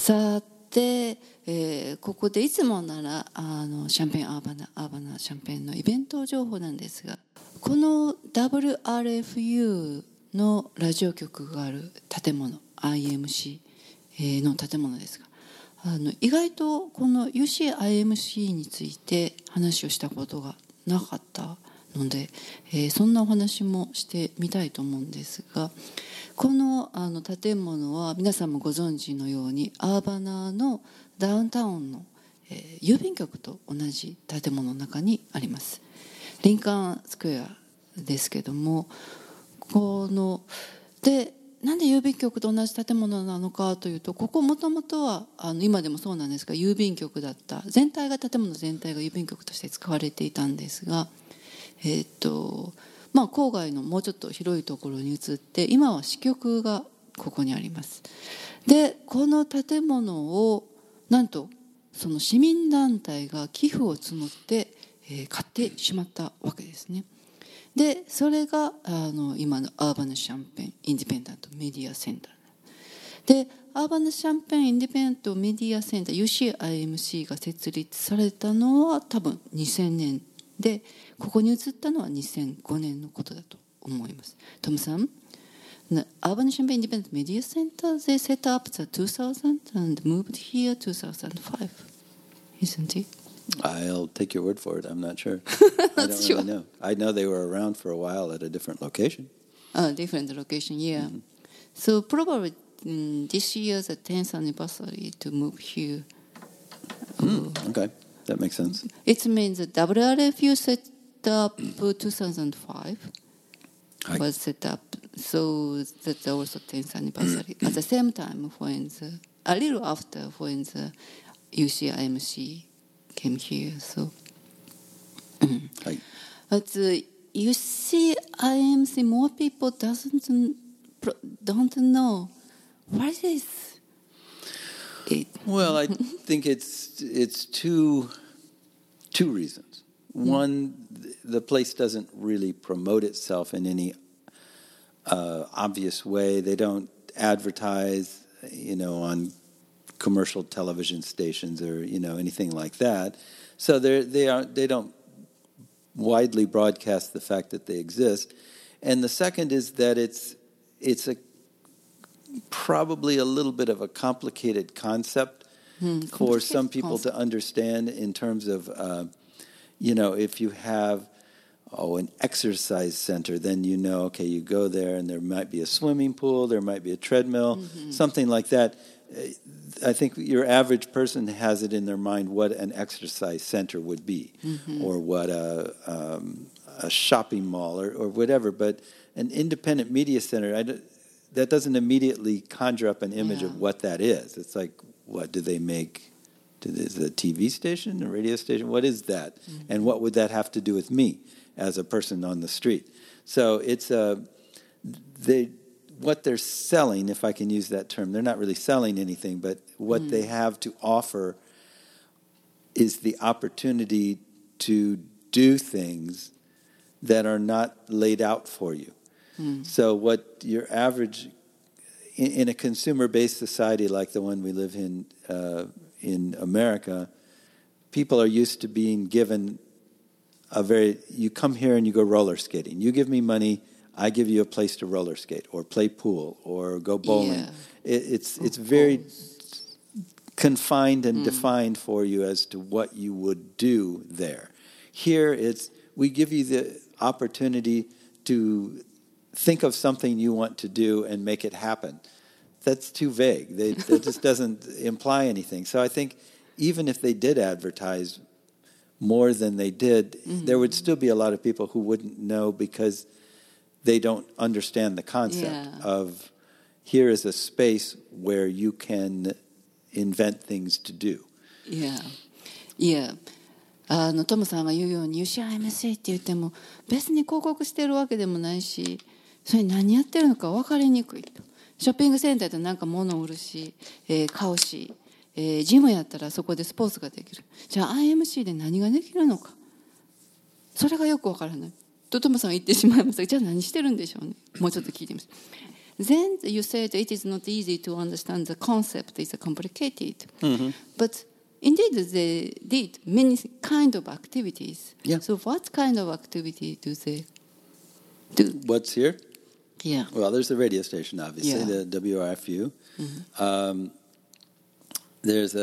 さて、ここでいつもならシャンペーンアーバナシャンペーンのイベント情報なんですが、この WRFU のラジオ局がある建物 IMC の建物ですが、意外とこの UCIMC について話をしたことがなかったので、そんなお話もしてみたいと思うんですが、この建物は皆さんもご存知のようにアーバナのダウンタウンの郵便局と同じ建物の中にあります。リンカーンスクエアですけども、なんで郵便局と同じ建物なのかというと、ここもともとは今でもそうなんですが郵便局だった、建物全体が郵便局として使われていたんですが、郊外のもうちょっと広いところに移って、今は支局がここにあります。でこの建物をなんとその市民団体が寄付を募って、買ってしまったわけですね。でそれが今のアーバナシャンペーンインディペンデントメディアセンターで、アーバナシャンペーンインディペンデントメディアセンター UCIMC が設立されたのは多分2000年で、ここに移ったのは2005年のことだと思います。トムさん、アーバナシャンペーンインディペンデントメディアセンターでset up the 2000 and moved here 2005 isn't it? I'll take your word for it. I'm not sure. Not I don't sure. really know. I know they were around for a while at a different location. Different location, yeah. So probably this year the 10th anniversary to move here. Okay, that makes sense. It means the WRFU set up 2005 was set up. So that's also 10th anniversary. At the same time, a little after when the UCIMC came here. So, but UCIMC, more people don't know what is this. Well, I think it's two reasons. One, the place doesn't really promote itself in any obvious way. They don't advertise, on commercial television stations or anything like that. So they don't widely broadcast the fact that they exist. And the second is that it's probably a little bit of a complicated concept for some people to understand in terms of if you have an exercise center, then okay, you go there and there might be a swimming pool, there might be a treadmill, something like that. I think your average person has it in their mind what an exercise center would be, or what a shopping mall or whatever. But an independent media center, that doesn't immediately conjure up an image of what that is. It's like, what do they make? Is it a TV station, a radio station? What is that? And what would that have to do with me as a person on the street? So it's what they're selling, if I can use that term, they're not really selling anything, but what they have to offer is the opportunity to do things that are not laid out for you. So what your average, in a consumer-based society like the one we live in America, people are used to being given you come here and you go roller skating. You give me money, I give you a place to roller skate or play pool or go bowling. It's very confined and defined for you as to what you would do there. Here we give you the opportunity to think of something you want to do and make it happen. That's too vague. That just doesn't imply anything. So I think even if they did advertise more than they did, there would still be a lot of people who wouldn't know because they don't understand the concept of here is a space where you can invent things to do. Yeah. トムさんが言うように UCIMC って言っても別に広告してるわけでもないし、それ何やってるのか分かりにくいと。ショッピングセンターでなんか物を売るし、買うし、ジムやったらそこでスポーツができる。じゃあ IMC で何ができるのか、それがよく分からないとトムさんが言ってしまいました。じゃあ何してるんでしょうね。もうちょっと聞いてみます。 then you said it is not easy to understand the concept, it's complicated. But indeed, they did many kind of activities. Yeah. So what kind of activity do they do? What's here? Yeah. Well, there's the radio station, obviously, Yeah. the WRFU. There's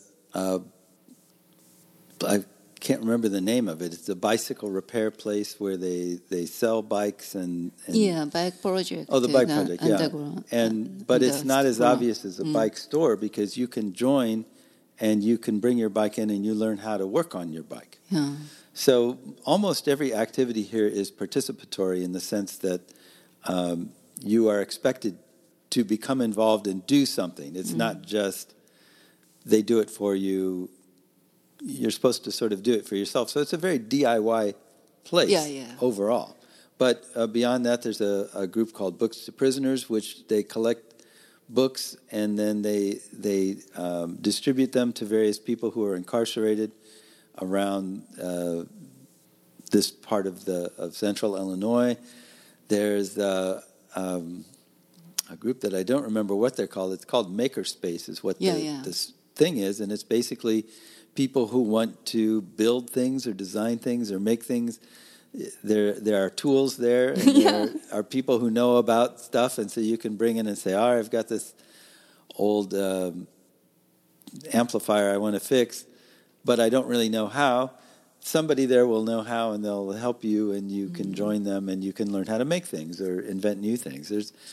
I can't remember the name of it. It's a bicycle repair place where they sell bikes and Yeah, bike project. Oh, the bike project, yeah. Underground. But it's not as obvious as a bike store because you can join and you can bring your bike in and you learn how to work on your bike. Yeah. So almost every activity here is participatory in the sense that you are expected to become involved and do something. It's not just they do it for you. You're supposed to sort of do it for yourself. So it's a very DIY place overall. But beyond that, there's a group called Books to Prisoners, which they collect books and then they distribute them to various people who are incarcerated around this part of central Illinois. There's a group that I don't remember what they're called. It's called Makerspace is what this thing is, and it's basically people who want to build things or design things or make things. There are tools there, and there are people who know about stuff, and so you can bring in and say, "All right, I've got this old amplifier I want to fix, but I don't really know how." Somebody there will know how, and they'll help you, and you can join them, and you can learn how to make things or invent new things.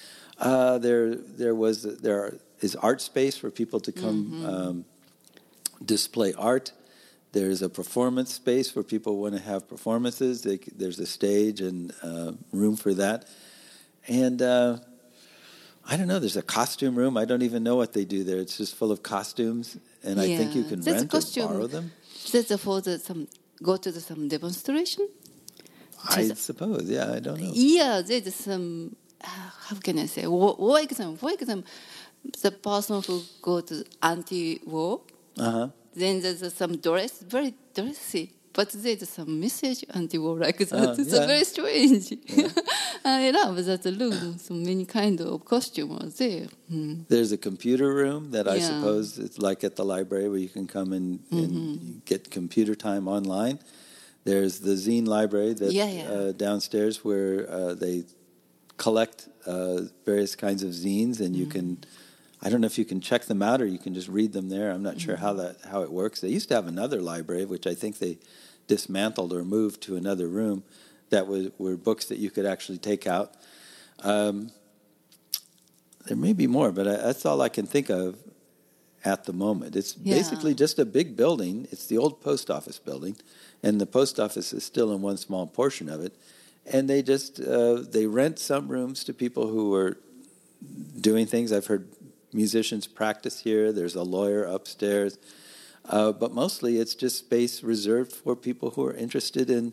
There is art space for people to come display art. There's a performance space where people want to have performances. There's a stage and room for that. And I don't know, there's a costume room. I don't even know what they do there. It's just full of costumes, and I think you can rent or borrow them. That's for go to some demonstration? I suppose, I don't know. Yeah, there's some, how can I say, for example, the person who go to anti-war, then there's some dress, very dressy, but there's some message anti-war like that. It's very strange. Yeah. I love that room. So many kind of costume are there. There's a computer room that I suppose it's like at the library where you can come and get computer time online. There's the zine library that downstairs where they collect various kinds of zines, and you can. I don't know if you can check them out or you can just read them there. I'm not sure how it works. They used to have another library, which I think they dismantled or moved to another room that were books that you could actually take out. There may be more, but that's all I can think of at the moment. It's basically just a big building. It's the old post office building, and the post office is still in one small portion of it. And they just they rent some rooms to people who are doing things. I've heard musicians practice here. There's a lawyer upstairs. But mostly it's just space reserved for people who are interested in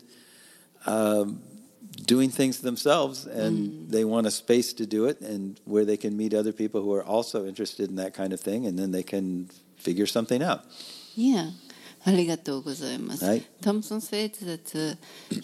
doing things themselves, and they want a space to do it, and where they can meet other people who are also interested in that kind of thing, and then they can figure something out. Yeah. ありがとうございます。 はい。 Thompson said that,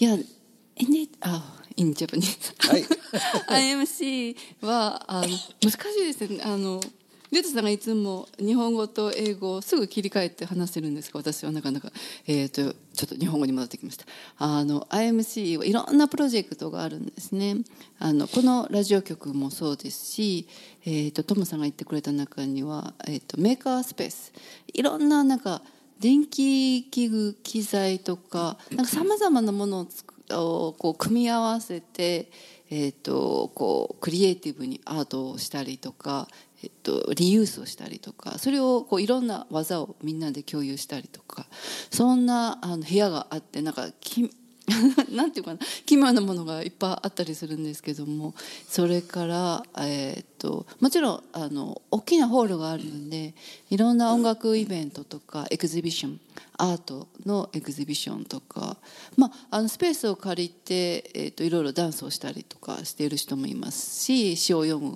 in Japanese. はい。 IMC は難しいですね。リュウトさんがいつも日本語と英語をすぐ切り替えて話せるんですが、私はなかなか、ちょっと日本語に戻ってきました。IMC はいろんなプロジェクトがあるんですね。このラジオ局もそうですし、トムさんが言ってくれた中には、メーカースペース、いろんな電気器具機材とかさまざまなものをこう組み合わせて、こうクリエイティブにアートをしたりとか、リユースをしたりとか、それをこういろんな技をみんなで共有したりとか、そんな部屋があって、なんていうかな、奇妙なものがいっぱいあったりするんですけども、それから、もちろん大きなホールがあるので、いろんな音楽イベントとかエクジビション、アートのエクジビションとか、スペースを借りて、いろいろダンスをしたりとかしている人もいますし、詩を読む、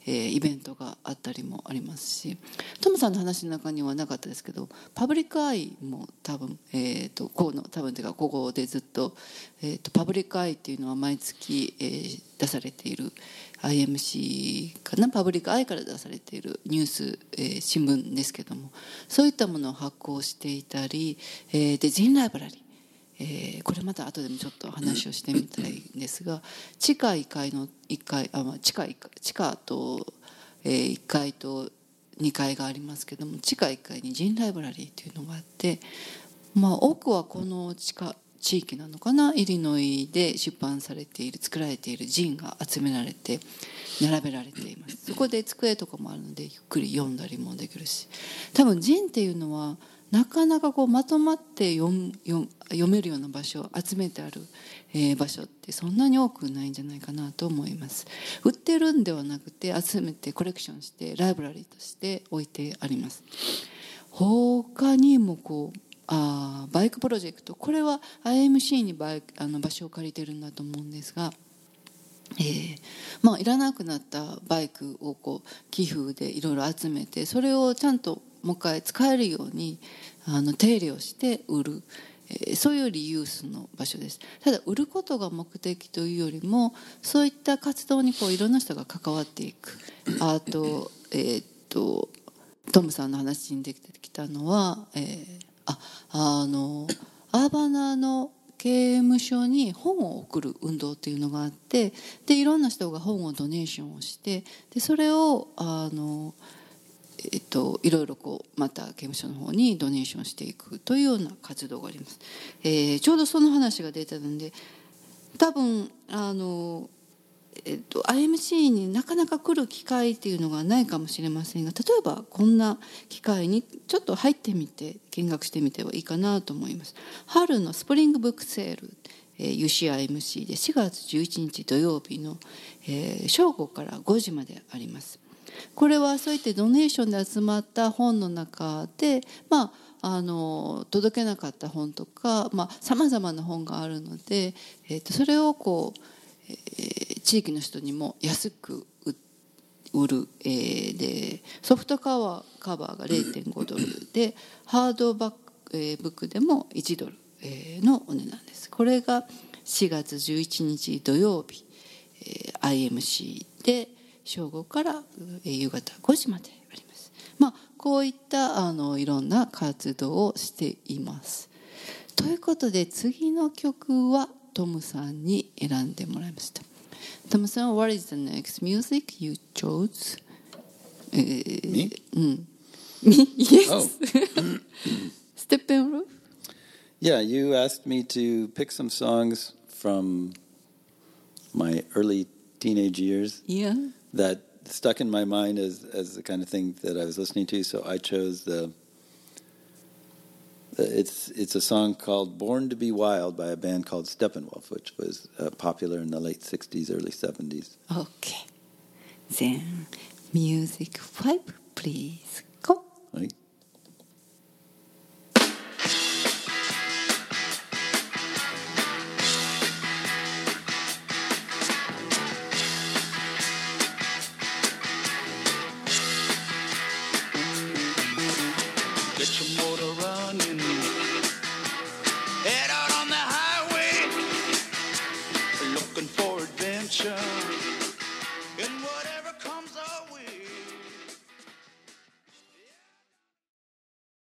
イベントがあったりもありますし、トムさんの話の中にはなかったですけど、パブリックアイも多分、ここでずっと、パブリックアイっていうのは毎月、出されている IMC かな、パブリックアイから出されているニュース、新聞ですけども、そういったものを発行していたり、でジンライブラリー、これまた後でもちょっと話をしてみたいんですが、地下1階の地下と、1階と2階がありますけども、地下1階にジンライブラリーというのがあって、多くはこの地域なのかな、イリノイで出版されている作られているジンが集められて並べられています。そこで机とかもあるのでゆっくり読んだりもできるし、多分ジンっていうのはなかなかまとまって読めるような場所、集めてある、場所ってそんなに多くないんじゃないかなと思います。売ってるんではなくて、集めてコレクションしてライブラリーとして置いてあります。他にもバイクプロジェクト、これは IMC に場所を借りてるんだと思うんですが、いらなくなったバイクを寄付でいろいろ集めて、それをちゃんともう一回使えるように手入れをして売る、そういうリユースの場所です。ただ売ることが目的というよりも、そういった活動にいろんな人が関わっていく。あと、トムさんの話に出てきたのは、アーバナの刑務所に本を送る運動っていうのがあって、でいろんな人が本をドネーションをして、でそれをいろいろまた刑務所の方にドネーションしていくというような活動があります。ちょうどその話が出たので、多分IMC になかなか来る機会っていうのがないかもしれませんが、例えばこんな機会にちょっと入ってみて見学してみてはいいかなと思います。春のスプリングブックセール、UCIMC で4月11日土曜日の、正午から5時まであります。これはそういってドネーションで集まった本の中で、届けなかった本とかさまざまな本があるので、それを地域の人にも安く売る、でソフトカバーが 0.5 ドルで、ハードブックでも1ドル、のお値段です。これが4月11日土曜日、IMC で正午から夕方5時まであります。こういったいろんな活動をしています。ということで次の曲はトムさんに選んでもらいました。トムさん、what is the next music you chose? Me? Me? Yes. Oh. Steppenwolf? Yeah, you asked me to pick some songs from my early teenage years. Yeah. That stuck in my mind as the kind of thing that I was listening to, so I chose it's a song called Born to be Wild by a band called Steppenwolf, which was popular in the late 60s, early 70s. Okay. Then music 5, please. Go. Right.